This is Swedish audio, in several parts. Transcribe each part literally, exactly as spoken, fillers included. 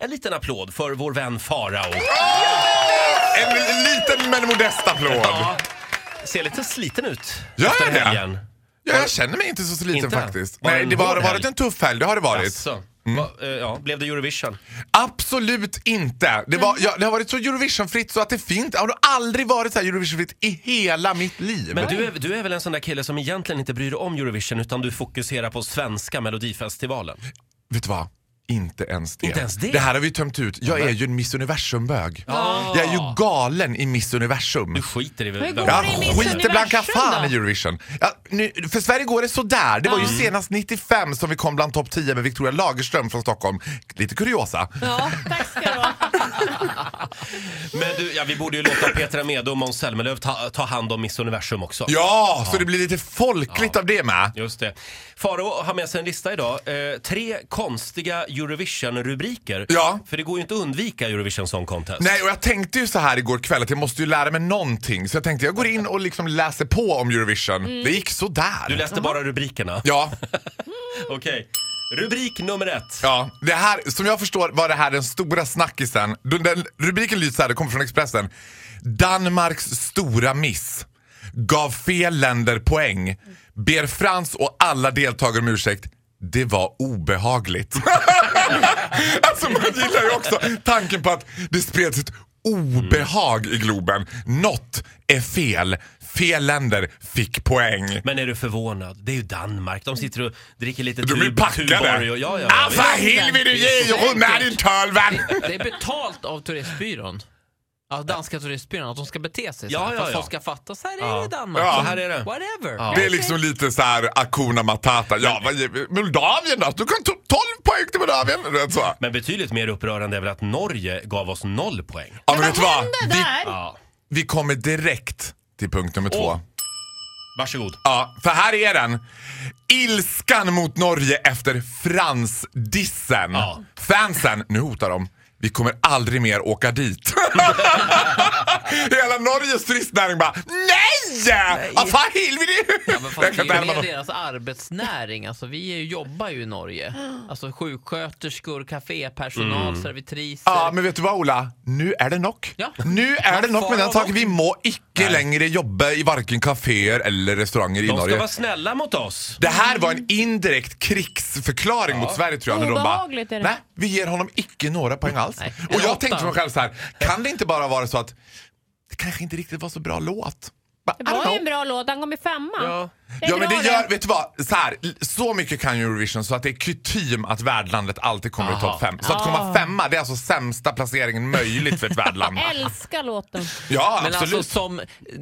en liten applåd för vår vän Farao. Oh! En liten men modest applåd. Ja. Ser lite sliten ut ja, efter ja. helgen. Ja, jag känner mig inte så sliten inte? faktiskt. Var Nej, det har varit en tuff helg, det har det varit. Alltså. Mm. Va, uh, ja, blev det Eurovision? Absolut inte. Det, var, ja, det har varit så Eurovision-fritt så att det finns. Det har aldrig varit så här Eurovision-fritt i hela mitt liv. Men du är, du är väl en sån där kille som egentligen inte bryr dig om Eurovision utan du fokuserar på svenska Melodifestivalen? Vet du vad? Inte ens det. Inte ens det. Det här har vi tömt ut. Jag är ju en Miss Universum-bög. Oh. Jag är ju galen i Miss Universum. Du skiter i väl? Jag skiter blanka fan i Eurovision. Ja, nu, för Sverige går det så där. Det var ju mm. senast nittiofem som vi kom bland topp tio med Victoria Lagerström från Stockholm. Lite kuriosa. Ja, tack ska du ha. Men du, ja, vi borde ju låta Petra Mede och Måns Zelmerlöw ta, ta hand om Miss Universum också. Ja, så ja. det blir lite folkligt ja. av det med. Just det. Farao har med sig en lista idag. Eh, tre konstiga Eurovision-rubriker. Ja. För det går ju inte att undvika Eurovision Song Contest. Nej, och jag tänkte ju så här igår kväll att jag måste ju lära mig någonting. Så jag tänkte jag går in och liksom läser på om Eurovision. Mm. Det gick så där. Du läste bara rubrikerna? Ja. Okej. Okay. Rubrik nummer ett. Ja, det här, som jag förstår var det här den stora snackisen. Den, den, rubriken lyder så här, det kommer från Expressen. Danmarks stora miss gav fel länder poäng. Ber Frans och alla deltagare om ursäkt. Det var obehagligt. Alltså man gillar ju också tanken på att det spreds ett obehag i Globen. Något är fel. Fel länder fick poäng. Men är du förvånad? Det är ju Danmark. De sitter och dricker lite de är packade. Och, ja, ja, ah, vad vill du ge? Med din tölvan. Det är betalt av turistbyrån. Ja, danska turistbyrån, att de ska bete sig så ja, här, ja, för att ja. folk ska fatta. Så här är ja. det i Danmark. Ja. Så här är det. Whatever. Ja. Det är liksom lite så här Akuna Matata. Ja, vad Moldavien då? Du kan ta tolv poäng till Moldavien. Så. Men betydligt mer upprörande är väl att Norge gav oss noll poäng. Ja, men vet du vad? Vi, ja. vi kommer direkt till punkt nummer två. Oh. Varsågod. Ja, för här är den. Ilskan mot Norge efter Frans-dissen. Ja. Fansen, nu hotar de. Vi kommer aldrig mer åka dit. Hela Norges turistnäring bara nej! nej. Vad fan vill vi det? Ja, men fast det är ju deras arbetsnäring. Alltså, vi är ju, jobbar ju i Norge. Alltså sjuksköterskor, kafépersonal, mm. servitriser. Ja, men vet du vad, Ola? Nu är det nog. Ja. Nu är det nog med den saken. Vi må icke nej. längre jobba i varken kaféer eller restauranger i de Norge. De ska vara snälla mot oss. Det här var en indirekt krigsförklaring ja. mot Sverige, tror jag. När de bara, nej, vi ger honom icke några poäng alls. Nej. Och jag tänkte för mig själv så här, kan det inte bara vara så att det kanske inte riktigt var så bra låt? But, det var ju en bra låt, han kom i femma. Ja, det ja men det gör, vet du vad, så här, så mycket kan ju Eurovision så att det är kutym att värdlandet alltid kommer i topp fem. Så att komma femma, det är alltså sämsta placeringen möjligt för ett värdland. Älskar låten. Ja, men absolut. alltså som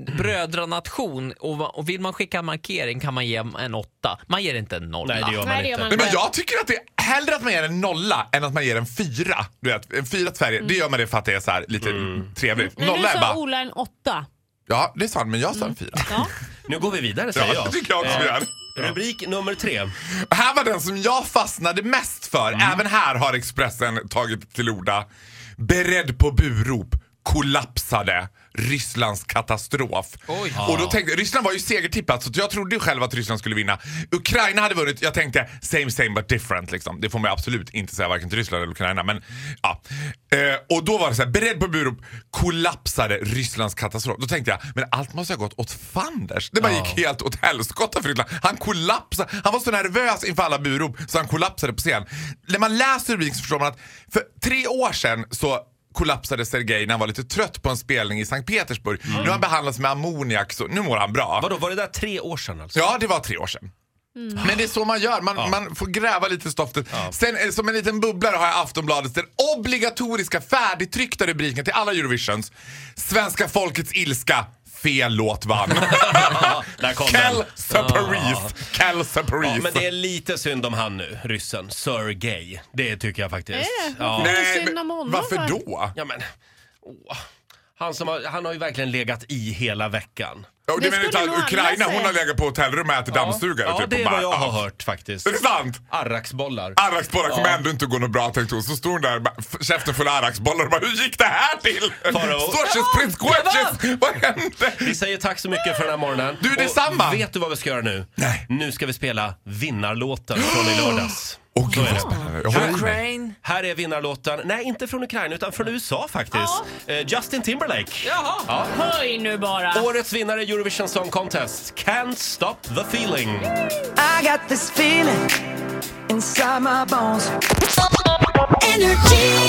brödranation och, och vill man skicka en markering kan man ge en åtta. Man ger inte en nolla. Nej, det gör man Nej, det inte. gör man Nej, men jag tycker att det är hellre att man ger en nolla än att man ger en fyra. Du vet, en fyra till Sverige, mm. det gör man det för att det är så här lite mm. trevligt. Men nolla du är sa bara Ola en åtta. Ja, det är sant, men jag sa en fyra. Ja. Nu går vi vidare, säger ja, jag. Det tycker jag också vi gör. Rubrik nummer tre. Här var den som jag fastnade mest för. Mm. Även här har Expressen tagit till orda. Beredd på burop. Kollapsade. Rysslands katastrof. Oj. Och då tänkte Ryssland var ju segertippat, så jag trodde ju själv att Ryssland skulle vinna. Ukraina hade vunnit. Jag tänkte same same but different liksom. Det får man absolut inte säga varken till Ryssland eller Ukraina, men ja. Eh, och då var det så här, beredd på burop, kollapsade Rysslands katastrof. Då tänkte jag, men allt måste ha gått åt fanders. Det bara ja. gick helt åt helskotta för Ryssland. Han kollapsade. Han var så nervös inför alla burop så han kollapsade på scen. När man läser rubriken så förstår man att för tre år sedan så kollapsade Sergej när han var lite trött på en spelning i Sankt Petersburg. Mm. Nu har han behandlats med ammoniak, så nu mår han bra. Vadå, var det där tre år sedan alltså? Ja, det var tre år sedan. Mm. Men det är så man gör, man, ja. man får gräva lite i stoftet. Ja. Sen som en liten bubblare har jag Aftonbladet, den obligatoriska färdigtryckta rubriken till alla Eurovisions. Svenska folkets ilska. Fel låt vann. Kel Separis. Kel Separis. Ja, men det är lite synd om han nu, ryssen. Sergej. Det tycker jag faktiskt. Är det? Ja. Nej, synd om honom, varför då? Ja, men, åh. Han, som har, han har ju verkligen legat i hela veckan. Ja, det menar inte Ukraina, hon har legat på hotellrum och ätit ja. dammstugare. Ja, typ, det är vad jag har ja. hört faktiskt. Är det sant? Arraksbollar. Arraksbollar kommer ja. ändå inte gå något bra, tänkte hon. Så stod hon där, käften full arraksbollar och bara, hur gick det här till? Storches prins Gorgeous, vad hände? Vi säger tack så mycket för den här morgonen. Du, det är samma. Vet du vad vi ska göra nu? Nej. Nu ska vi spela vinnarlåten från i lördags. Åh gud Så är vad det. spännande. Jag håller i mig. Ukraine. Här är vinnarlåten, nej inte från Ukraina utan från U S A faktiskt. Eh, Justin Timberlake. Jaha. Ja. Höj nu bara. Årets vinnare i Eurovision Song Contest. Can't stop the feeling. I got this feeling inside my bones. Energy.